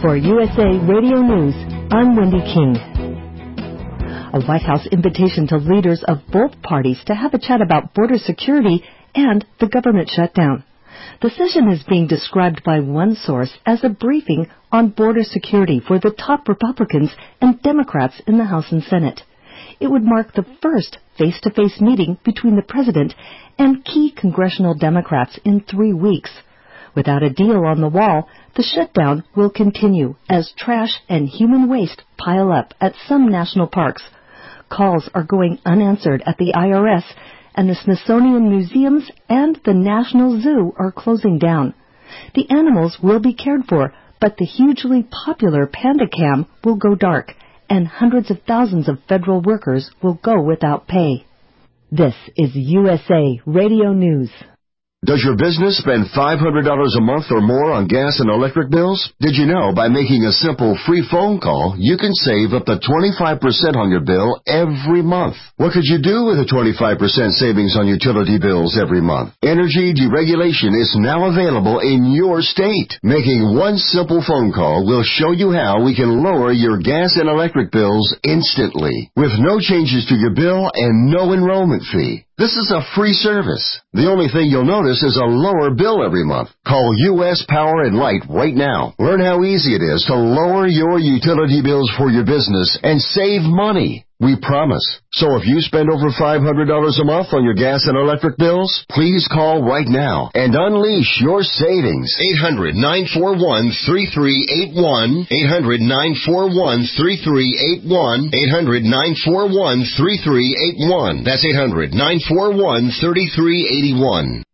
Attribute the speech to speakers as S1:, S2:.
S1: For USA Radio News, I'm Wendy King. A White House invitation to leaders of both parties to have a chat about border security and the government shutdown. The session is being described by one source as a briefing on border security for the top Republicans and Democrats in the House and Senate. It would mark the first face-to-face meeting between the president and key congressional Democrats in 3 weeks. Without a deal on the wall, the shutdown will continue as trash and human waste pile up at some national parks. Calls are going unanswered at the IRS, and the Smithsonian Museums and the National Zoo are closing down. The animals will be cared for, but the hugely popular Panda Cam will go dark, and hundreds of thousands of federal workers will go without pay. This is USA Radio News.
S2: Does your business spend $500 a month or more on gas and electric bills? Did you know by making a simple free phone call, you can save up to 25% on your bill every month? What could you do with a 25% savings on utility bills every month? Energy deregulation is now available in your state. Making one simple phone call will show you how we can lower your gas and electric bills instantly, with no changes to your bill and no enrollment fee. This is a free service. The only thing you'll notice is a lower bill every month. Call U.S. Power and Light right now. Learn how easy it is to lower your utility bills for your business and save money. We promise. So if you spend over $500 a month on your gas and electric bills, please call right now and unleash your savings. 800-941-3381. 800-941-3381. 800-941-3381. That's 800-941-3381.